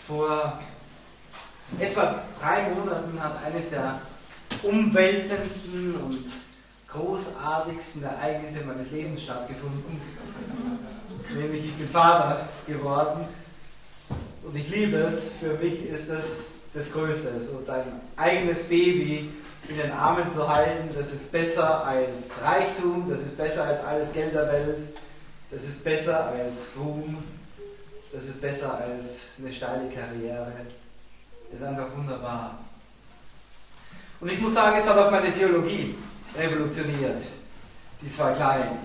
Vor etwa 3 Monaten hat eines der umwälzendsten und großartigsten Ereignisse meines Lebens stattgefunden. Nämlich ich bin Vater geworden und ich liebe es. Für mich ist es das Größte. So dein eigenes Baby in den Armen zu halten, das ist besser als Reichtum, das ist besser als alles Geld der Welt, das ist besser als Ruhm, das ist besser als eine steile Karriere. Das ist einfach wunderbar. Und ich muss sagen, es hat auch meine Theologie revolutioniert, die 2 Kleinen.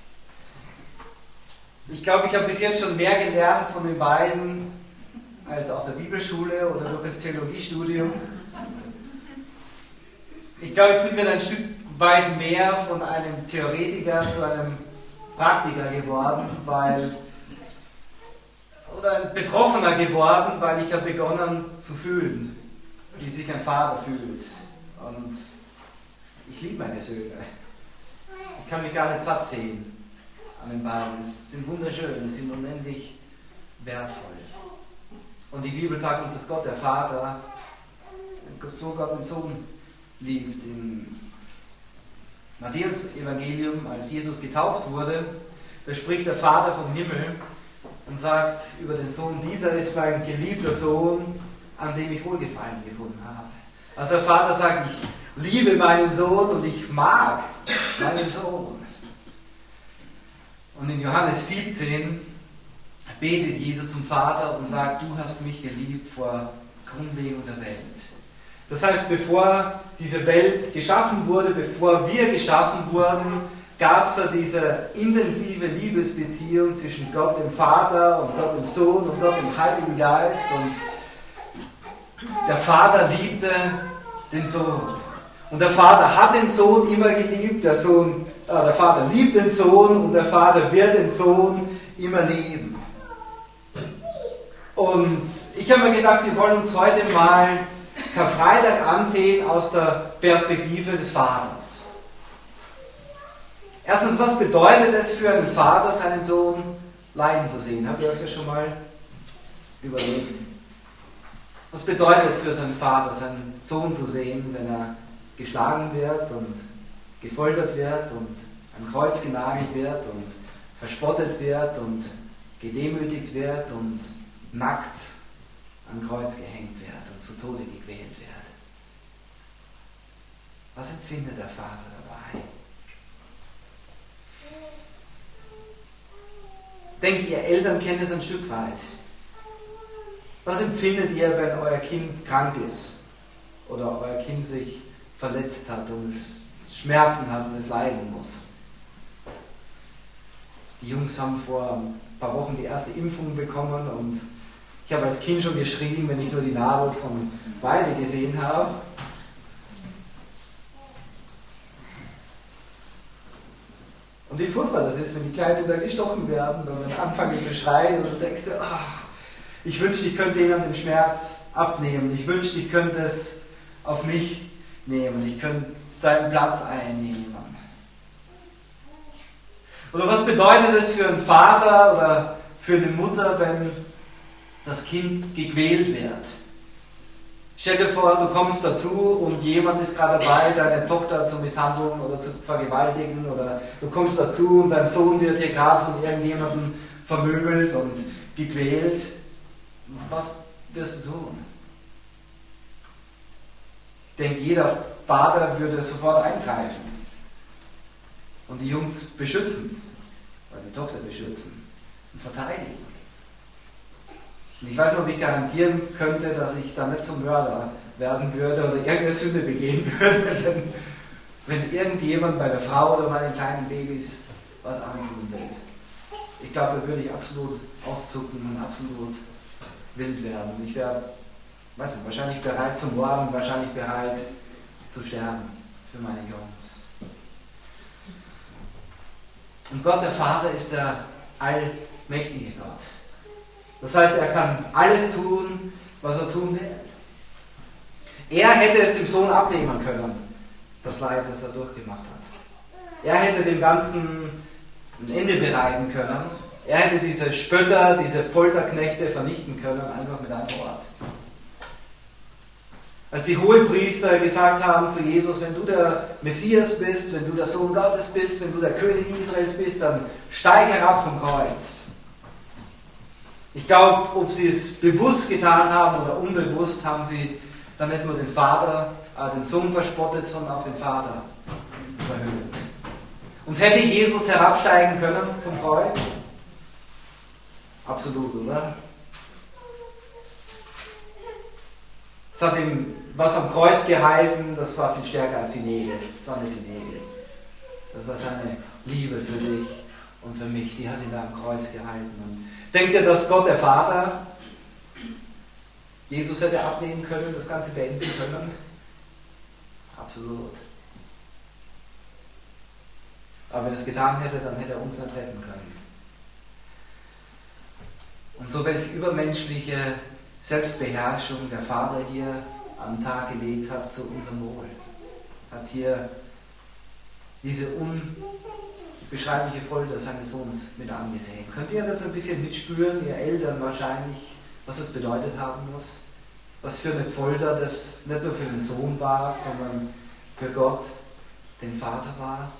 Ich glaube, ich habe bis jetzt schon mehr gelernt von den beiden als auf der Bibelschule oder durch das Theologiestudium. Ich glaube, ich bin mir ein Stück weit mehr von einem Theoretiker zu einem Praktiker geworden, oder ein Betroffener geworden, weil ich habe begonnen zu fühlen, wie sich ein Vater fühlt. Und ich liebe meine Söhne. Ich kann mich gar nicht satt sehen an den beiden. Sie sind wunderschön, sie sind unendlich wertvoll. Und die Bibel sagt uns, dass Gott, der Vater, so Gott den Sohn liebt. Im Matthäus-Evangelium, als Jesus getauft wurde, da spricht der Vater vom Himmel und sagt über den Sohn: Dieser ist mein geliebter Sohn, an dem ich Wohlgefallen gefunden habe. Also der Vater sagt, ich liebe meinen Sohn und ich mag meinen Sohn. Und in Johannes 17 betet Jesus zum Vater und sagt: Du hast mich geliebt vor Grundlegung der Welt. Das heißt, bevor diese Welt geschaffen wurde, bevor wir geschaffen wurden, gab es da diese intensive Liebesbeziehung zwischen Gott dem Vater und Gott dem Sohn und Gott dem Heiligen Geist. Und der Vater liebte den Sohn. Und der Vater hat den Sohn immer geliebt. Der Vater liebt den Sohn und der Vater wird den Sohn immer lieben. Und ich habe mir gedacht, wir wollen uns heute mal Karfreitag ansehen aus der Perspektive des Vaters. Erstens, was bedeutet es für einen Vater, seinen Sohn leiden zu sehen? Habt ihr euch das schon mal überlegt? Was bedeutet es für seinen Vater, seinen Sohn zu sehen, wenn er geschlagen wird und gefoltert wird und am Kreuz genagelt wird und verspottet wird und gedemütigt wird und nackt am Kreuz gehängt wird und zu Tode gequält wird? Was empfindet der Vater dabei? Denkt ihr Eltern kennt es ein Stück weit. Was empfindet ihr, wenn euer Kind krank ist oder euer Kind sich verletzt hat und es Schmerzen hat und es leiden muss? Die Jungs haben vor ein paar Wochen die erste Impfung bekommen und ich habe als Kind schon geschrien, wenn ich nur die Nadel von Weide gesehen habe. Und wie furchtbar das ist, wenn die Kleinen dann gestochen werden und dann anfangen zu schreien und du denkst dir, ich wünschte, ich könnte ihnen den Schmerz abnehmen. Ich wünschte, ich könnte es auf mich nehmen. Ich könnte seinen Platz einnehmen. Oder was bedeutet es für einen Vater oder für eine Mutter, wenn das Kind gequält wird? Stell dir vor, du kommst dazu und jemand ist gerade dabei, deine Tochter zu misshandeln oder zu vergewaltigen, oder du kommst dazu und dein Sohn wird hier gerade von irgendjemandem vermöbelt und gequält. Was wirst du tun? Ich denke, jeder Vater würde sofort eingreifen und die Jungs beschützen, oder die Tochter beschützen und verteidigen. Und ich weiß nicht, ob ich garantieren könnte, dass ich da nicht zum Mörder werden würde oder irgendeine Sünde begehen würde, wenn irgendjemand bei der Frau oder bei den kleinen Babys was antun will. Ich glaube, da würde ich absolut auszucken und absolut wild werden. Ich wäre, wahrscheinlich bereit zum Morden, wahrscheinlich bereit zu sterben für meine Jungs. Und Gott, der Vater, ist der allmächtige Gott. Das heißt, er kann alles tun, was er tun will. Er hätte es dem Sohn abnehmen können, das Leid, das er durchgemacht hat. Er hätte dem Ganzen ein Ende bereiten können. Er hätte diese Spötter, diese Folterknechte vernichten können, einfach mit einem Wort. Als die Hohepriester gesagt haben zu Jesus, wenn du der Messias bist, wenn du der Sohn Gottes bist, wenn du der König Israels bist, dann steig herab vom Kreuz. Ich glaube, ob sie es bewusst getan haben oder unbewusst, haben sie dann nicht nur den Vater, den Sohn verspottet, sondern auch den Vater verhöhnt. Und hätte Jesus herabsteigen können vom Kreuz? Absolut, oder? Es hat ihm was am Kreuz gehalten, das war viel stärker als die Nägel. Das waren nicht die Nägel. Das war seine Liebe für dich und für mich, die hat ihn da am Kreuz gehalten. Und denkt ihr, dass Gott, der Vater, Jesus hätte abnehmen können, das Ganze beenden können? Absolut. Aber wenn er es getan hätte, dann hätte er uns nicht retten können. Und so welche übermenschliche Selbstbeherrschung der Vater hier an den Tag gelegt hat zu unserem Wohl. Hat hier diese unbeschreibliche Folter seines Sohnes mit angesehen. Könnt ihr das ein bisschen mitspüren, ihr Eltern wahrscheinlich, was das bedeutet haben muss? Was für eine Folter das nicht nur für den Sohn war, sondern für Gott, den Vater war?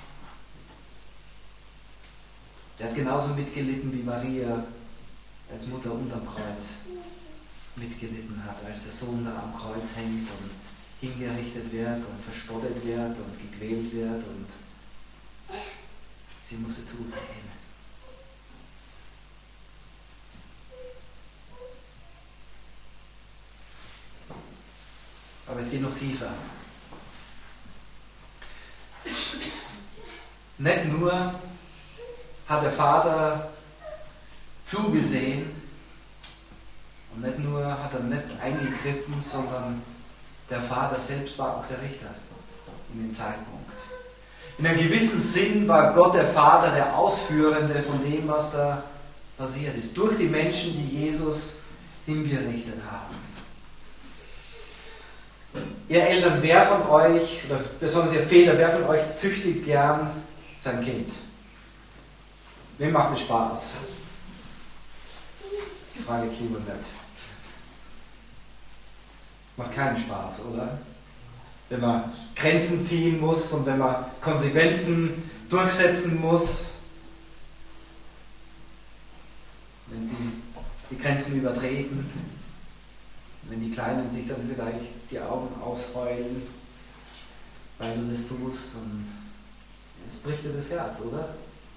Der hat genauso mitgelitten wie Maria als Mutter unterm Kreuz mitgelitten hat, als der Sohn da am Kreuz hängt und hingerichtet wird und verspottet wird und gequält wird und sie musste zusehen. Aber es geht noch tiefer. Nicht nur hat der Vater zugesehen und nicht nur hat er nicht eingegriffen, sondern der Vater selbst war auch der Richter in dem Zeitpunkt. In einem gewissen Sinn war Gott der Vater der Ausführende von dem, was da passiert ist, durch die Menschen, die Jesus hingerichtet haben. Ihr Eltern, wer von euch, oder besonders ihr Väter, wer von euch züchtigt gern sein Kind? Wem macht es Spaß? Ich frage lieber nicht. Macht keinen Spaß, oder? Wenn man Grenzen ziehen muss und wenn man Konsequenzen durchsetzen muss, wenn sie die Grenzen übertreten, wenn die Kleinen sich dann vielleicht die Augen ausheulen, weil du das tust, und es bricht dir das Herz, oder?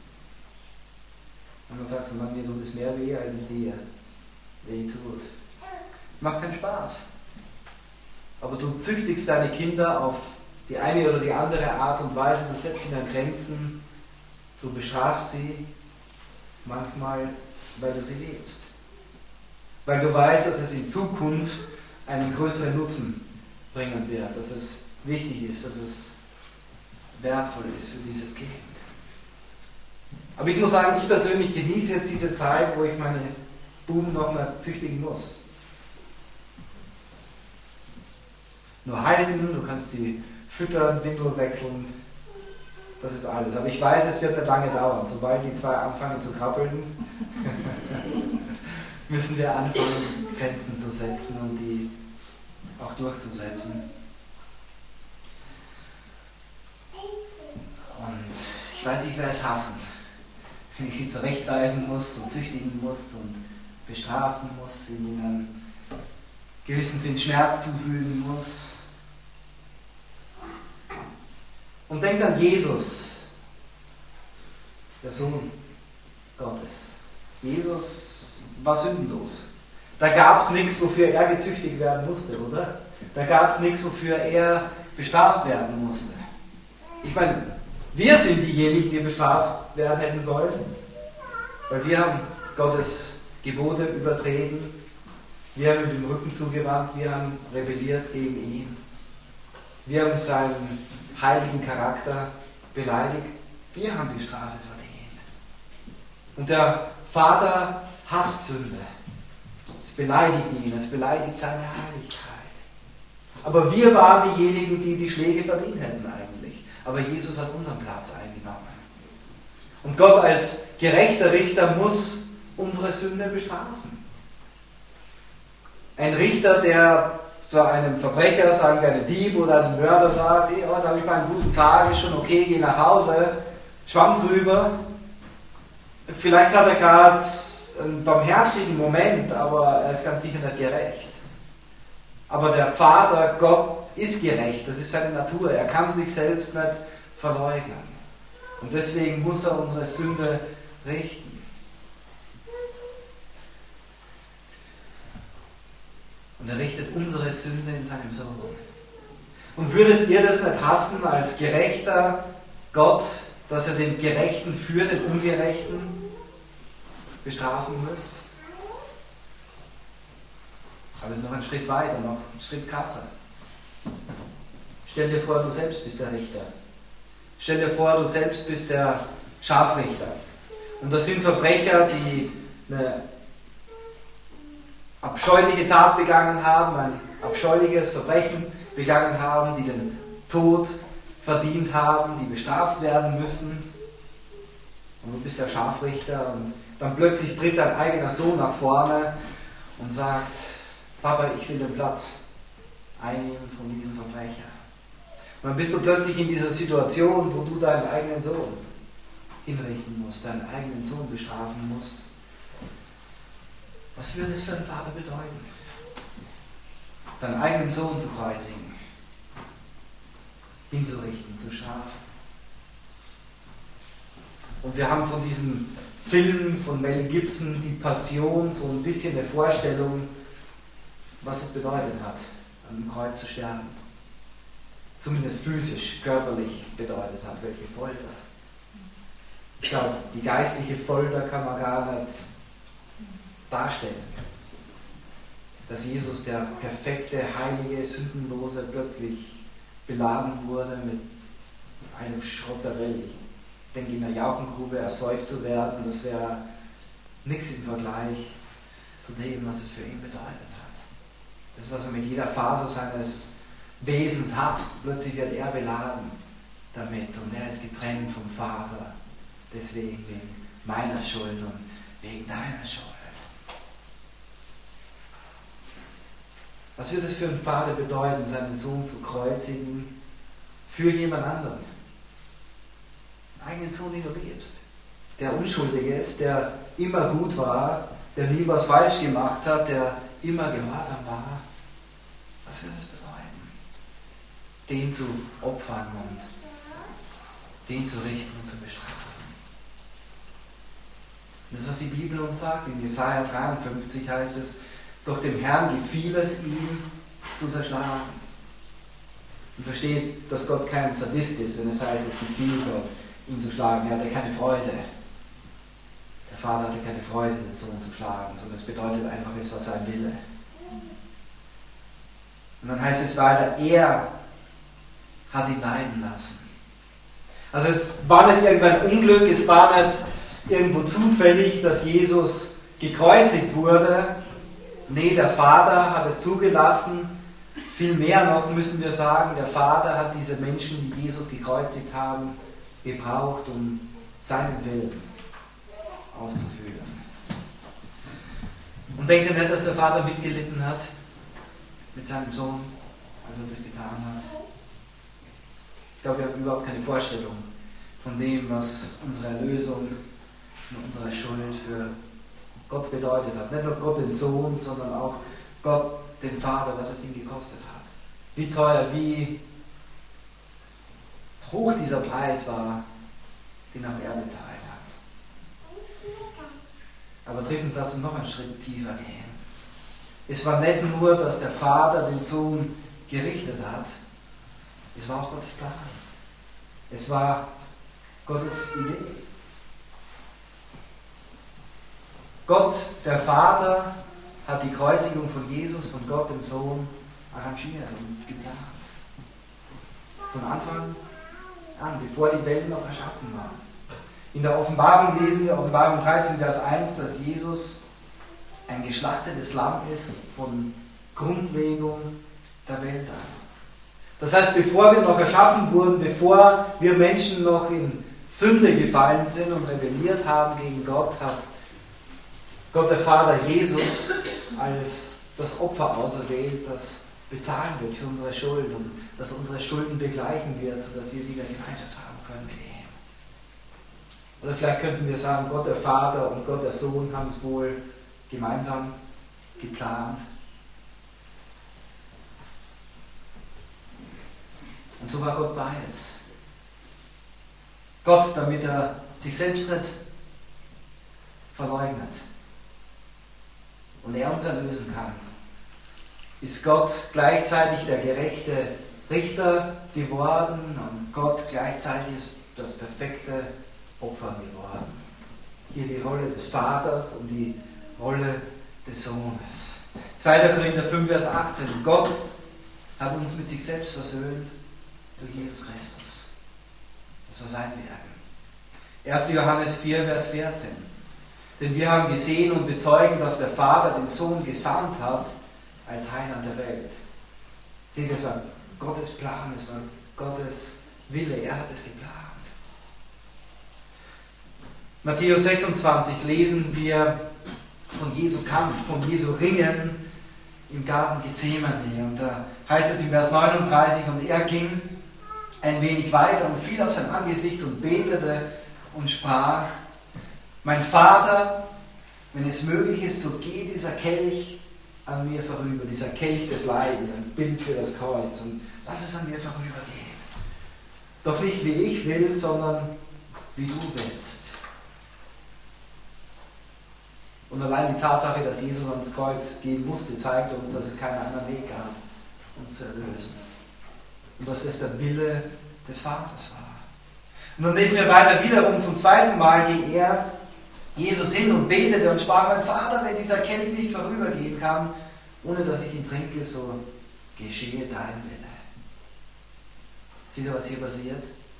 Und dann sagst du, Mann, mir tut es mehr weh, als es dir weh tut. Macht keinen Spaß. Aber du züchtigst deine Kinder auf die eine oder die andere Art und Weise, du setzt ihnen Grenzen, du bestrafst sie, manchmal, weil du sie liebst. Weil du weißt, dass es in Zukunft einen größeren Nutzen bringen wird, dass es wichtig ist, dass es wertvoll ist für dieses Kind. Aber ich muss sagen, ich persönlich genieße jetzt diese Zeit, wo ich meine Buben noch mal züchtigen muss. Nur halten, du kannst die füttern, Windeln wechseln, das ist alles. Aber ich weiß, es wird nicht lange dauern. Sobald die zwei anfangen zu krabbeln, müssen wir anfangen, Grenzen zu setzen und die auch durchzusetzen. Und ich weiß, ich werde es hassen, wenn ich sie zurechtweisen muss und züchtigen muss und bestrafen muss, ihnen einen gewissen Sinn Schmerz zufügen muss. Und denkt an Jesus, der Sohn Gottes. Jesus war sündenlos. Da gab es nichts, wofür er gezüchtigt werden musste, oder? Da gab es nichts, wofür er bestraft werden musste. Ich meine, wir sind diejenigen, die bestraft werden hätten sollen, weil wir haben Gottes Gebote übertreten, wir haben ihm den Rücken zugewandt, wir haben rebelliert gegen ihn, wir haben seinen heiligen Charakter beleidigt, wir haben die Strafe verdient. Und der Vater hasst Sünde. Es beleidigt ihn, es beleidigt seine Heiligkeit. Aber wir waren diejenigen, die die Schläge verdient hätten eigentlich. Aber Jesus hat unseren Platz eingenommen. Und Gott als gerechter Richter muss unsere Sünde bestrafen. Ein Richter, der zu einem Verbrecher, sagen wir einem Dieb oder einem Mörder sagt, hey, heute habe ich mal einen guten Tag, ist schon okay, geh nach Hause, Schwamm drüber. Vielleicht hat er gerade einen barmherzigen Moment, aber er ist ganz sicher nicht gerecht. Aber der Vater, Gott, ist gerecht, das ist seine Natur, er kann sich selbst nicht verleugnen. Und deswegen muss er unsere Sünde richten. Und er richtet unsere Sünde in seinem Sohn. Und würdet ihr das nicht hassen als gerechter Gott, dass er den Gerechten für den Ungerechten bestrafen müsst? Aber es ist noch ein Schritt weiter, noch ein Schritt krasser. Stell dir vor, du selbst bist der Richter. Stell dir vor, du selbst bist der Scharfrichter. Und das sind Verbrecher, die eine abscheuliche Tat begangen haben, ein abscheuliches Verbrechen begangen haben, die den Tod verdient haben, die bestraft werden müssen. Und du bist der Scharfrichter und dann plötzlich tritt dein eigener Sohn nach vorne und sagt, Papa, ich will den Platz einnehmen von diesem Verbrecher. Und dann bist du plötzlich in dieser Situation, wo du deinen eigenen Sohn hinrichten musst, deinen eigenen Sohn bestrafen musst. Was würde es für einen Vater bedeuten? Deinen eigenen Sohn zu kreuzigen, hinzurichten, zu strafen. Und wir haben von diesem Film von Mel Gibson, Die Passion, so ein bisschen eine Vorstellung, was es bedeutet hat, an dem Kreuz zu sterben. Zumindest physisch, körperlich bedeutet hat, welche Folter. Ich glaube, die geistliche Folter kann man gar nicht darstellen. Dass Jesus, der perfekte, heilige, sündenlose, plötzlich beladen wurde mit einem Schrotterell. Ich denke, in der Jauchengrube ersäuft zu werden, das wäre nichts im Vergleich zu dem, was es für ihn bedeutet hat. Das, was er mit jeder Faser seines Wesens hat, plötzlich wird er beladen damit und er ist getrennt vom Vater. Deswegen wegen meiner Schuld und wegen deiner Schuld. Was wird es für einen Vater bedeuten, seinen Sohn zu kreuzigen für jemand anderen? Einen eigenen Sohn, den du liebst, der unschuldig ist, der immer gut war, der nie was falsch gemacht hat, der immer gehorsam war. Was wird es bedeuten? Den zu opfern und den zu richten und zu bestrafen. Das ist, was die Bibel uns sagt. In Jesaja 53 heißt es, doch dem Herrn gefiel es ihm zu zerschlagen. Und versteht, dass Gott kein Sadist ist, wenn es heißt, es gefiel Gott, ihn zu schlagen. Er hatte keine Freude. Der Vater hatte keine Freude, den Sohn zu schlagen, sondern es bedeutet einfach, es war sein Wille. Und dann heißt es weiter, er hat ihn leiden lassen. Also es war nicht irgendein Unglück, es war nicht irgendwo zufällig, dass Jesus gekreuzigt wurde. Nee, der Vater hat es zugelassen. Viel mehr noch müssen wir sagen, der Vater hat diese Menschen, die Jesus gekreuzigt haben, gebraucht, um seinen Willen auszuführen. Und denkt ihr nicht, dass der Vater mitgelitten hat mit seinem Sohn, als er das getan hat? Ich glaube, wir haben überhaupt keine Vorstellung von dem, was unsere Erlösung und unsere Schuld für Gott bedeutet hat. Nicht nur Gott den Sohn, sondern auch Gott den Vater, was es ihm gekostet hat. Wie teuer, wie hoch dieser Preis war, den auch er bezahlt hat. Aber drittens, lass uns noch einen Schritt tiefer gehen. Es war nicht nur, dass der Vater den Sohn gerichtet hat, es war auch Gottes Plan. Es war Gottes Idee. Gott, der Vater, hat die Kreuzigung von Jesus, von Gott, dem Sohn, arrangiert und geplant. Von Anfang an, bevor die Welt noch erschaffen war. In der Offenbarung lesen wir, Offenbarung 13, Vers 1, dass Jesus ein geschlachtetes Lamm ist von Grundlegung der Welt an. Das heißt, bevor wir noch erschaffen wurden, bevor wir Menschen noch in Sünde gefallen sind und rebelliert haben gegen Gott, hat Gott der Vater Jesus als das Opfer auserwählt, das bezahlen wird für unsere Schulden und das unsere Schulden begleichen wird, sodass wir wieder Gemeinschaft haben können mit ihm. Oder vielleicht könnten wir sagen, Gott der Vater und Gott der Sohn haben es wohl gemeinsam geplant. Und so war Gott beides. Gott, damit er sich selbst nicht verleugnet und er uns erlösen kann, ist Gott gleichzeitig der gerechte Richter geworden und Gott gleichzeitig ist das perfekte Opfer geworden. Hier die Rolle des Vaters und die Rolle des Sohnes. 2. Korinther 5, Vers 18. Gott hat uns mit sich selbst versöhnt durch Jesus Christus. Das war sein Werk. 1. Johannes 4, Vers 14. Denn wir haben gesehen und bezeugen, dass der Vater den Sohn gesandt hat als Heiland der Welt. Seht ihr, es war Gottes Plan, es war Gottes Wille, er hat es geplant. Matthäus 26 lesen wir von Jesu Kampf, von Jesu Ringen im Garten Gethsemane. Und da heißt es im Vers 39, und er ging ein wenig weiter und fiel auf sein Angesicht und betete und sprach: Mein Vater, wenn es möglich ist, so geh dieser Kelch an mir vorüber, dieser Kelch des Leidens, ein Bild für das Kreuz, und lass es an mir vorübergehen. Doch nicht wie ich will, sondern wie du willst. Und allein die Tatsache, dass Jesus ans Kreuz gehen musste, zeigt uns, dass es keinen anderen Weg gab, uns zu erlösen. Und dass es der Wille des Vaters war. Und dann lesen wir weiter, wiederum zum zweiten Mal ging er, Jesus, hin und betete und sprach: Mein Vater, wenn dieser Kelch nicht vorübergehen kann, ohne dass ich ihn trinke, so geschehe dein Wille. Seht ihr, was hier passiert?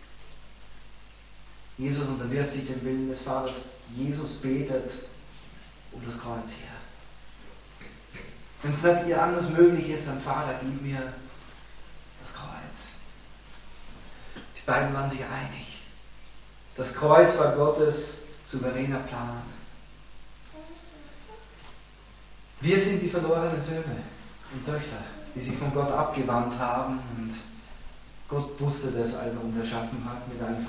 Jesus unterwirft sich dem Willen des Vaters. Jesus betet um das Kreuz hier. Wenn es nicht ihr anders möglich ist, dann Vater, gib mir das Kreuz. Die beiden waren sich einig. Das Kreuz war Gottes souveräner Plan. Wir sind die verlorenen Söhne und Töchter, die sich von Gott abgewandt haben, und Gott wusste das, als er uns erschaffen hat, mit einem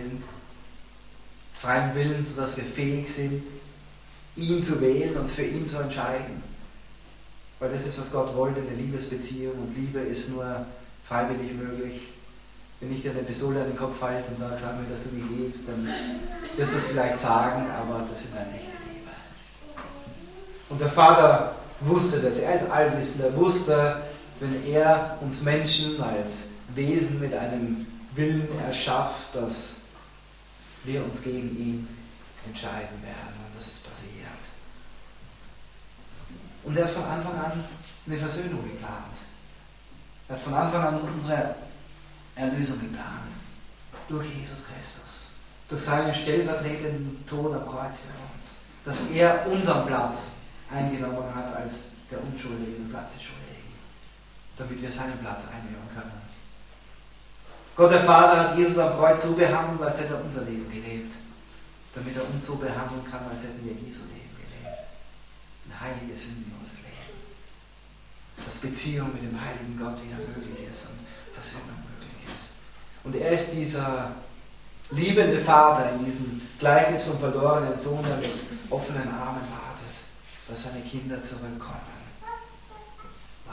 freien Willen, sodass wir fähig sind, ihn zu wählen, uns für ihn zu entscheiden. Weil das ist, was Gott wollte, eine Liebesbeziehung, und Liebe ist nur freiwillig möglich. Wenn ich dir eine Pistole an den Kopf halte und sage, sag mir, dass du mich liebst, dann wirst du es vielleicht sagen, aber das ist eine echte Liebe. Und der Vater wusste das, er ist allwissend, er wusste, wenn er uns Menschen als Wesen mit einem Willen erschafft, dass wir uns gegen ihn entscheiden werden. Und das ist passiert. Und er hat von Anfang an eine Versöhnung geplant. Er hat von Anfang an unsere Erlösung geplant. Durch Jesus Christus. Durch seinen stellvertretenden Tod am Kreuz für uns. Dass er unseren Platz eingenommen hat als der Unschuldige, den Platz des Schuldigen. Damit wir seinen Platz einnehmen können. Gott der Vater hat Jesus am Kreuz so behandelt, als hätte er unser Leben gelebt. Damit er uns so behandeln kann, als hätten wir Jesu Leben gelebt. Ein heiliges, sündenloses Leben. Dass Beziehung mit dem heiligen Gott wieder möglich ist und Versöhnung möglich ist. Und er ist dieser liebende Vater in diesem Gleichnis vom verlorenen Sohn, der mit offenen Armen wartet, dass seine Kinder zurückkommen. Wow.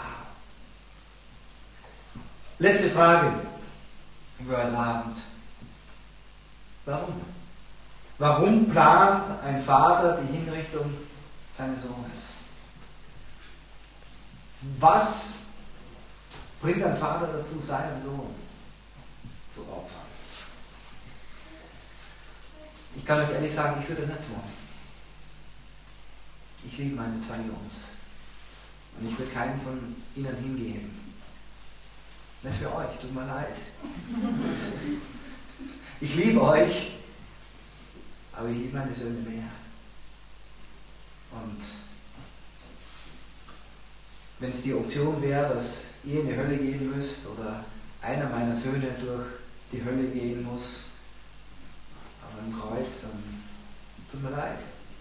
Letzte Frage über einen Abend. Warum? Warum plant ein Vater die Hinrichtung seines Sohnes? Was bringt ein Vater dazu, seinen Sohn zu opfern? Ich kann euch ehrlich sagen, ich würde das nicht tun. Ich liebe meine zwei Jungs. Und ich würde keinen von ihnen hingeben. Nicht für euch, tut mir leid. Ich liebe euch, aber ich liebe meine Söhne mehr. Und wenn es die Option wäre, dass ihr in die Hölle gehen müsst oder einer meiner Söhne durch die Hölle gehen muss, am Kreuz, dann tut mir leid.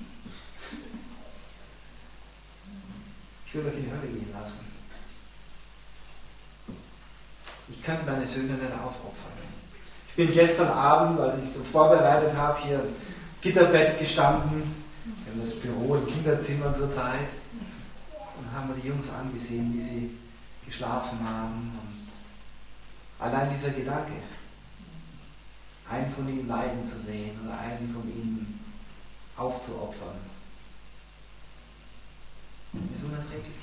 Ich will euch in die Hölle gehen lassen. Ich könnte meine Söhne nicht aufopfern. Ich bin gestern Abend, als ich so vorbereitet habe, hier im Gitterbett gestanden. Wir haben das Büro im Kinderzimmer zur Zeit. Und haben wir die Jungs angesehen, wie sie geschlafen haben. Und allein dieser Gedanke, einen von ihnen leiden zu sehen oder einen von ihnen aufzuopfern, ist unerträglich.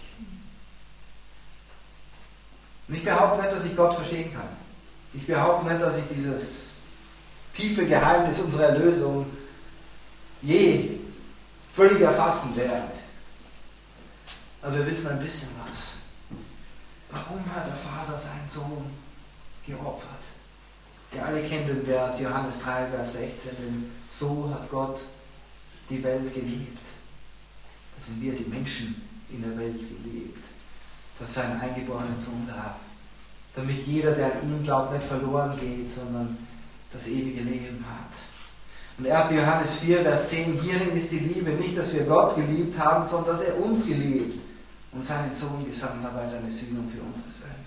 Und ich behaupte nicht, dass ich Gott verstehen kann. Ich behaupte nicht, dass ich dieses tiefe Geheimnis unserer Erlösung je völlig erfassen werde. Aber wir wissen ein bisschen was. Warum hat der Vater seinen Sohn geopfert? Wir alle kennen den Vers, Johannes 3, Vers 16, denn so hat Gott die Welt geliebt. Da sind wir, die Menschen in der Welt, geliebt, dass seinen eingeborenen Sohn gab, damit jeder, der an ihn glaubt, nicht verloren geht, sondern das ewige Leben hat. Und 1. Johannes 4, Vers 10, hierin ist die Liebe, nicht, dass wir Gott geliebt haben, sondern dass er uns geliebt und seinen Sohn gesandt hat als eine Sühnung für unsere Sünden.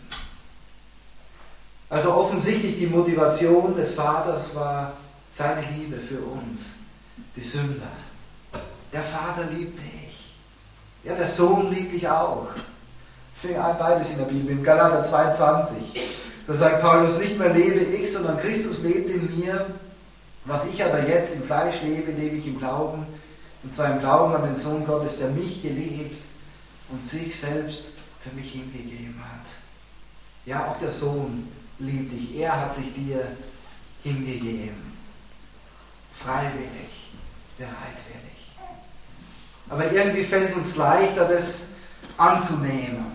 Also offensichtlich die Motivation des Vaters war seine Liebe für uns, die Sünder. Der Vater liebt dich. Ja, der Sohn liebt dich auch. Ich sehe beides in der Bibel, in Galater 22. Da sagt Paulus, nicht mehr lebe ich, sondern Christus lebt in mir. Was ich aber jetzt im Fleisch lebe, lebe ich im Glauben. Und zwar im Glauben an den Sohn Gottes, der mich geliebt und sich selbst für mich hingegeben hat. Ja, auch der Sohn liebt dich. Er hat sich dir hingegeben. Freiwillig, bereitwillig. Aber irgendwie fällt es uns leichter, das anzunehmen.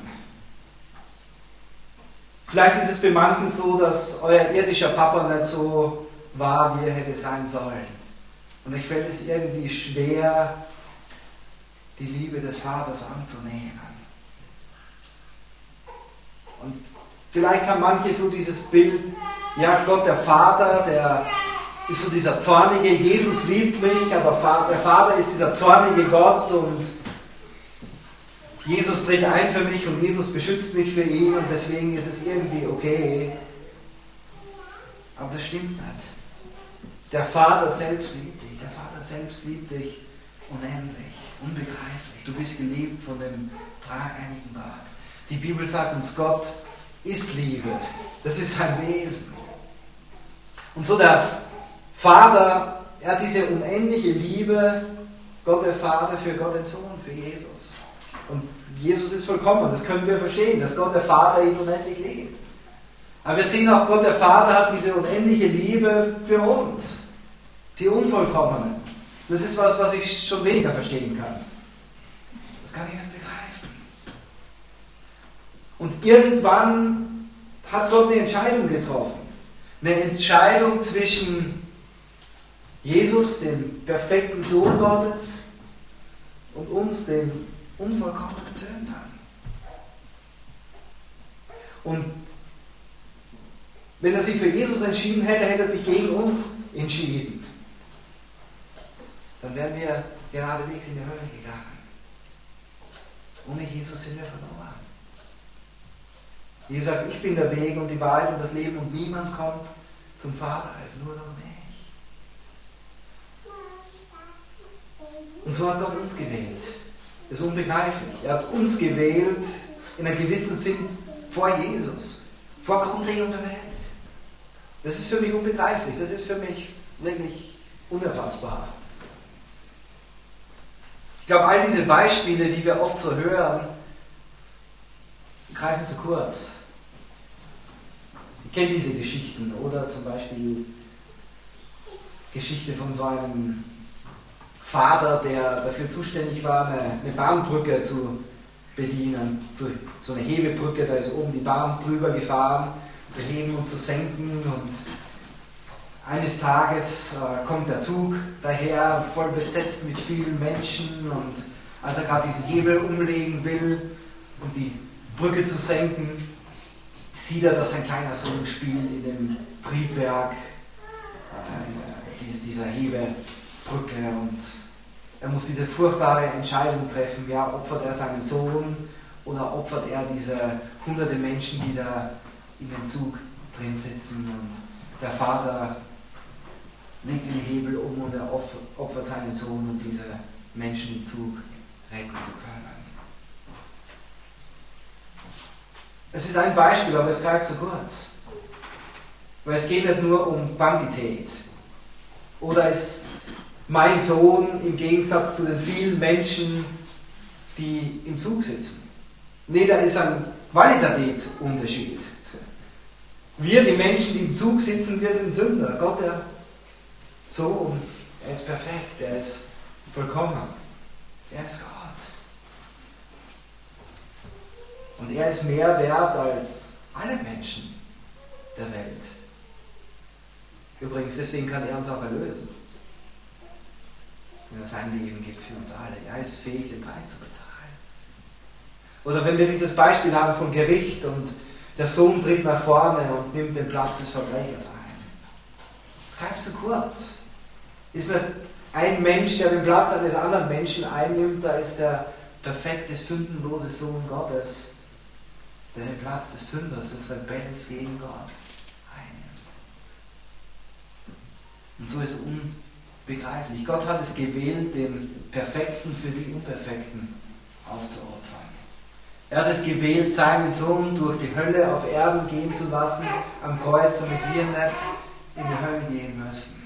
Vielleicht ist es bei manchen so, dass euer irdischer Papa nicht so war, wie er hätte sein sollen. Und euch fällt es irgendwie schwer, die Liebe des Vaters anzunehmen. Und vielleicht haben manche so dieses Bild, ja, Gott der Vater, der ist so dieser zornige, Jesus liebt mich, aber der Vater ist dieser zornige Gott und Jesus tritt ein für mich und Jesus beschützt mich für ihn und deswegen ist es irgendwie okay. Aber das stimmt nicht. Der Vater selbst liebt dich. Der Vater selbst liebt dich unendlich, unbegreiflich. Du bist geliebt von dem dreieinigen Gott. Die Bibel sagt uns, Gott ist Liebe. Das ist sein Wesen. Und so der Vater, er hat diese unendliche Liebe, Gott der Vater für Gott den Sohn, für Jesus. Und Jesus ist vollkommen, das können wir verstehen, dass Gott der Vater ihn unendlich liebt. Aber wir sehen auch, Gott der Vater hat diese unendliche Liebe für uns, die Unvollkommenen. Das ist was ich schon weniger verstehen kann. Das kann ich nicht begreifen. Und irgendwann hat Gott eine Entscheidung getroffen. Eine Entscheidung zwischen Jesus, dem perfekten Sohn Gottes, und uns, den unvollkommenen Sündern. Und wenn er sich für Jesus entschieden hätte, hätte er sich gegen uns entschieden. Dann wären wir geradewegs in die Hölle gegangen. Ohne Jesus sind wir verloren. Jesus sagt, ich bin der Weg und die Wahrheit und das Leben und niemand kommt zum Vater als nur durch mich. Und so hat Gott uns gewählt. Das ist unbegreiflich. Er hat uns gewählt in einem gewissen Sinn vor Jesus, vor Grundlegung der Welt. Das ist für mich unbegreiflich. Das ist für mich wirklich unerfassbar. Ich glaube, all diese Beispiele, die wir oft so hören, greifen zu kurz. Ich kenne diese Geschichten oder zum Beispiel Geschichte von so einem Vater, der dafür zuständig war, eine Bahnbrücke zu bedienen. So eine Hebebrücke, da ist oben die Bahn drüber gefahren, zu heben und zu senken. Und eines Tages kommt der Zug daher, voll besetzt mit vielen Menschen. Und als er gerade diesen Hebel umlegen will, um die Brücke zu senken, sieht er, dass sein kleiner Sohn spielt in dem Triebwerk, dieser Hebebrücke, und er muss diese furchtbare Entscheidung treffen, ja, opfert er seinen Sohn oder opfert er diese hunderte Menschen, die da in dem Zug drin sitzen, und der Vater legt den Hebel um und er opfert seinen Sohn, um diese Menschen im Zug retten zu können. Es ist ein Beispiel, aber es greift zu kurz. Weil es geht nicht nur um Quantität. Oder ist mein Sohn im Gegensatz zu den vielen Menschen, die im Zug sitzen? Nee, da ist ein Qualitätsunterschied. Wir, die Menschen, die im Zug sitzen, wir sind Sünder. Gott, der Sohn, er ist perfekt, er ist vollkommen. Er ist Gott. Und er ist mehr wert als alle Menschen der Welt. Übrigens, deswegen kann er uns auch erlösen. Wenn er sein Leben gibt für uns alle. Er ist fähig, den Preis zu bezahlen. Oder wenn wir dieses Beispiel haben von Gericht und der Sohn tritt nach vorne und nimmt den Platz des Verbrechers ein. Das greift zu kurz. Ist nicht ein Mensch, der den Platz eines anderen Menschen einnimmt, da ist der perfekte, sündenlose Sohn Gottes, der den Platz des Sünders, des Rebellens gegen Gott einnimmt. Und so ist es unbegreiflich. Gott hat es gewählt, den Perfekten für die Unperfekten aufzuopfern. Er hat es gewählt, seinen Sohn durch die Hölle auf Erden gehen zu lassen, am Kreuz, damit wir nicht in die Hölle gehen müssen.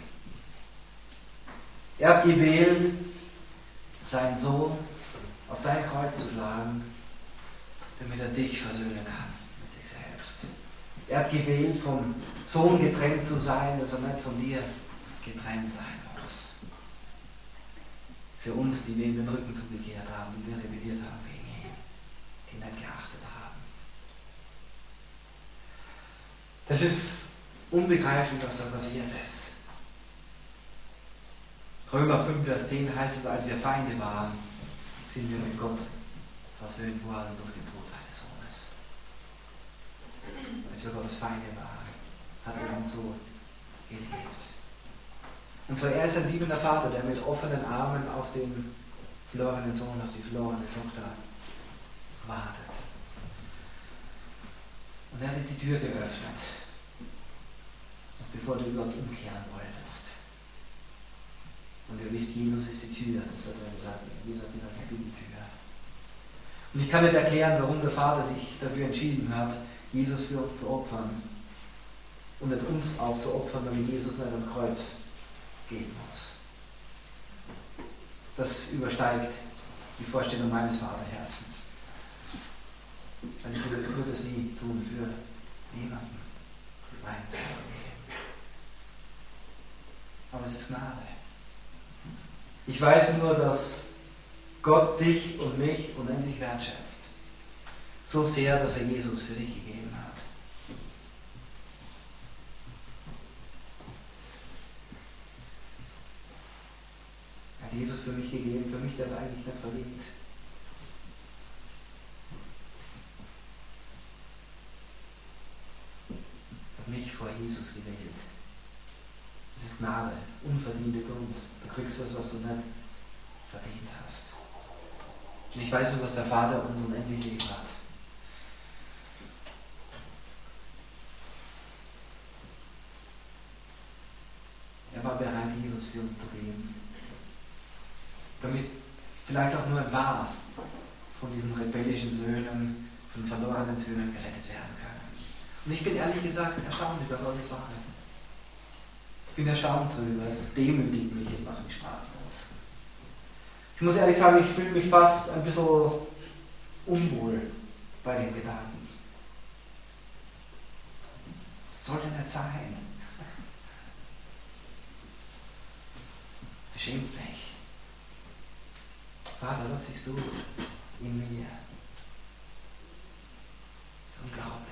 Er hat gewählt, seinen Sohn auf dein Kreuz zu schlagen, damit er dich versöhnen kann mit sich selbst. Er hat gewählt, vom Sohn getrennt zu sein, dass er nicht von dir getrennt sein muss. Für uns, die wir ihm den Rücken zugekehrt haben, die wir rebelliert haben gegen ihn, die nicht geachtet haben. Das ist unbegreiflich, was da passiert ist. Römer 5, Vers 10 heißt es, als wir Feinde waren, sind wir mit Gott versöhnt worden durch den Tod seines Sohnes. Als wir Gottes Feinde waren, hat er uns so geliebt. Und so er ist ein liebender Vater, der mit offenen Armen auf den verlorenen Sohn, auf die verlorene Tochter wartet. Und er hat dir die Tür geöffnet. Und bevor du überhaupt umkehren wolltest. Und ihr wisst, Jesus ist die Tür, das hat er gesagt, Jesus hat gesagt, ich bin die Tür. Und ich kann nicht erklären, warum der Vater sich dafür entschieden hat, Jesus für uns zu opfern und nicht uns aufzuopfern, damit Jesus nicht ans Kreuz gehen muss. Das übersteigt die Vorstellung meines Vaterherzens. Weil ich würde das nie tun für niemanden, für meinen Leben. Aber es ist Gnade. Ich weiß nur, dass Gott dich und mich unendlich wertschätzt. So sehr, dass er Jesus für dich gegeben hat. Er hat Jesus für mich gegeben, für mich, der es eigentlich nicht verdient. Er hat mich vor Jesus gewählt. Das ist Gnade, unverdiente Gunst. Du kriegst das, was du nicht verdient hast. Und ich weiß nur, was der Vater uns unendlich lieb hat. Er war bereit, Jesus für uns zu geben. Damit vielleicht auch nur ein paar von diesen rebellischen Söhnen, von verlorenen Söhnen gerettet werden können. Und ich bin ehrlich gesagt erstaunt über Gottes Wahrheit. Ich bin erstaunt darüber, es demütigt mich, es macht mich sprachlos. Ich muss ehrlich sagen, ich fühle mich fast ein bisschen unwohl bei den Gedanken. Das sollte nicht sein. Beschämt mich. Vater, was siehst du in mir? Das ist unglaublich.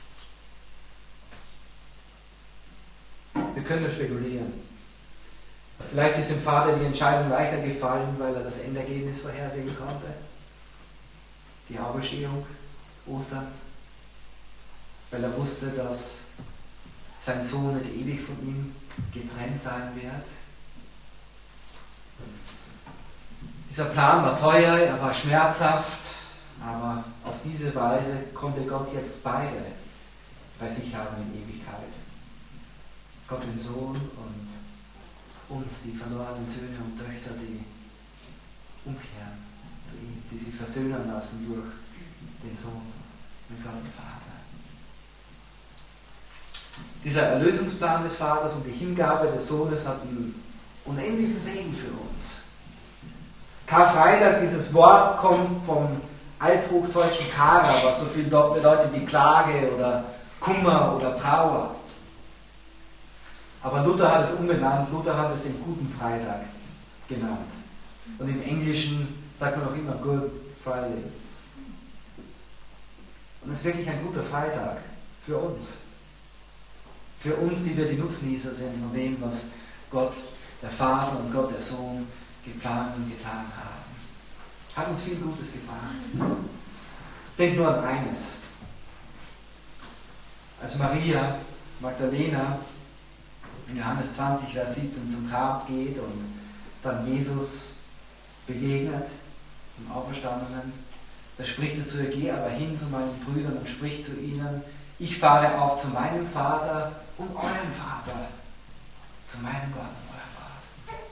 Wir können nur spekulieren. Vielleicht ist dem Vater die Entscheidung leichter gefallen, weil er das Endergebnis vorhersehen konnte. Die Auferstehung, Ostern. Weil er wusste, dass sein Sohn nicht ewig von ihm getrennt sein wird. Dieser Plan war teuer, er war schmerzhaft, aber auf diese Weise konnte Gott jetzt beide bei sich haben in Ewigkeit. Gott den Sohn und uns, die verlorenen Söhne und Töchter, die umkehren zu ihm, die sich versöhnen lassen durch den Sohn mit Gott dem Vater. Dieser Erlösungsplan des Vaters und die Hingabe des Sohnes hat einen unendlichen Segen für uns. Karfreitag, dieses Wort kommt vom althochdeutschen Kara, was so viel bedeutet wie Klage oder Kummer oder Trauer. Aber Luther hat es umbenannt, Luther hat es den guten Freitag genannt. Und im Englischen sagt man auch immer Good Friday. Und es ist wirklich ein guter Freitag für uns. Für uns, die wir die Nutznießer sind von dem, was Gott, der Vater und Gott, der Sohn, geplant und getan haben. Hat uns viel Gutes gebracht. Denkt nur an eines. Als Maria Magdalena in Johannes 20, Vers 17 zum Grab geht und dann Jesus begegnet, dem Auferstandenen, da spricht er zu ihr: Geh aber hin zu meinen Brüdern und sprich zu ihnen: Ich fahre auf zu meinem Vater und eurem Vater, zu meinem Gott und eurem Gott.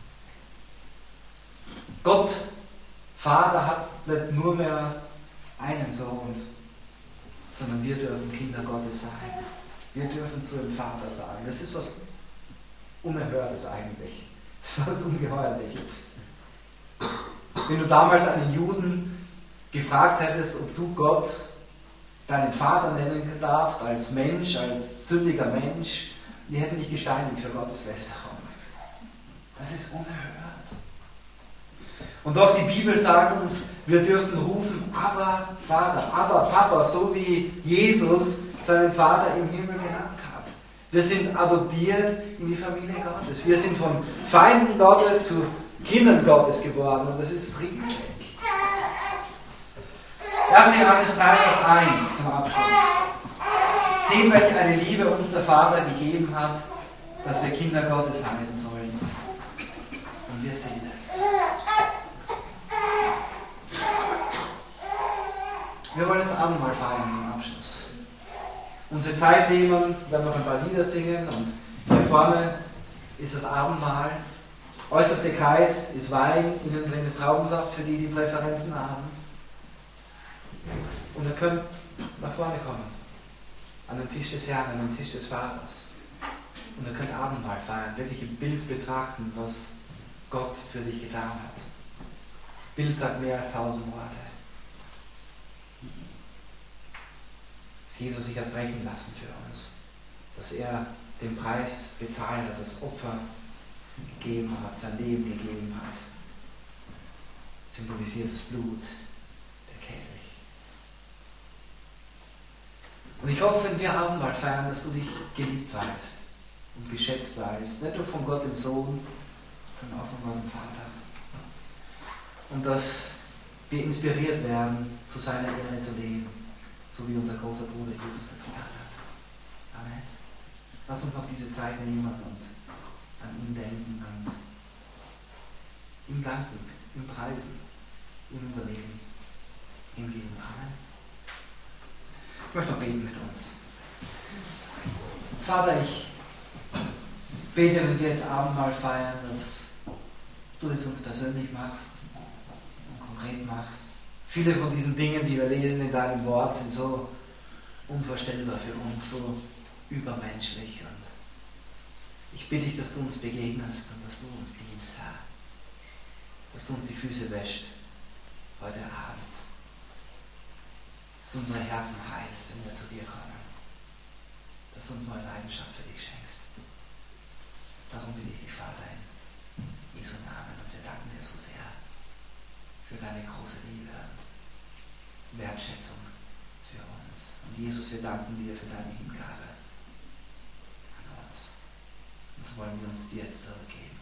Gott, Vater, hat nicht nur mehr einen Sohn, sondern wir dürfen Kinder Gottes sein. Wir dürfen zu dem Vater sagen. Das ist was Unerhörtes eigentlich. Das ist was Ungeheuerliches. Wenn du damals einen Juden gefragt hättest, ob du Gott deinen Vater nennen darfst, als Mensch, als sündiger Mensch, die hätten dich gesteinigt für Gottes Lästerung. Das ist unerhört. Und doch die Bibel sagt uns, wir dürfen rufen: Aber Vater, aber Papa, so wie Jesus seinen Vater im Himmel genannt hat. Wir sind adoptiert in die Familie Gottes. Wir sind von Feinden Gottes zu Kindern Gottes geworden, und das ist riesig. 1. Johannes 3, Vers 1 zum Abschluss. Sehen, welche eine Liebe uns der Vater gegeben hat, dass wir Kinder Gottes heißen sollen. Und wir sehen es. Wir wollen das Abendmahl feiern im Abschluss. Unsere Zeit nehmen, wir werden noch ein paar Lieder singen, und hier vorne ist das Abendmahl. Äußerster Kreis ist Wein, innen drin ist Traubensaft für die, die Präferenzen haben. Und ihr könnt nach vorne kommen, an den Tisch des Herrn, an den Tisch des Vaters. Und ihr könnt Abendmahl feiern, wirklich im Bild betrachten, was Gott für dich getan hat. Bild sagt mehr als 1000 Worte. Dass Jesus sich hat brechen lassen für uns. Dass er den Preis bezahlt hat, das Opfer gegeben hat, sein Leben gegeben hat. Symbolisiert das Blut, der Kelch. Und ich hoffe, wenn wir Abendmahl feiern, dass du dich geliebt weißt und geschätzt weißt. Nicht nur von Gott dem Sohn, sondern auch von Gott dem Vater. Und dass wir inspiriert werden, zu seiner Ehre zu leben, so wie unser großer Bruder Jesus das getan hat. Amen. Lass uns noch diese Zeit nehmen und an ihn denken und ihm danken, ihm preisen, in unser Leben hingeben. Amen. Ich möchte noch beten mit uns. Vater, ich bete, wenn wir jetzt Abendmahl feiern, dass du es uns persönlich machst und konkret machst. Viele von diesen Dingen, die wir lesen in deinem Wort, sind so unvorstellbar für uns, so übermenschlich. Und ich bitte dich, dass du uns begegnest und dass du uns dienst, Herr. Dass du uns die Füße wäscht heute Abend. Dass du unsere Herzen heilst, wenn wir zu dir kommen. Dass du uns neue Leidenschaft für dich schenkst. Darum bitte ich dich, Vater, in Jesu Namen. Und wir danken dir so sehr für deine große Liebe und Wertschätzung für uns. Und Jesus, wir danken dir für deine Hingabe an uns. Und so wollen wir uns dir jetzt zurückgeben.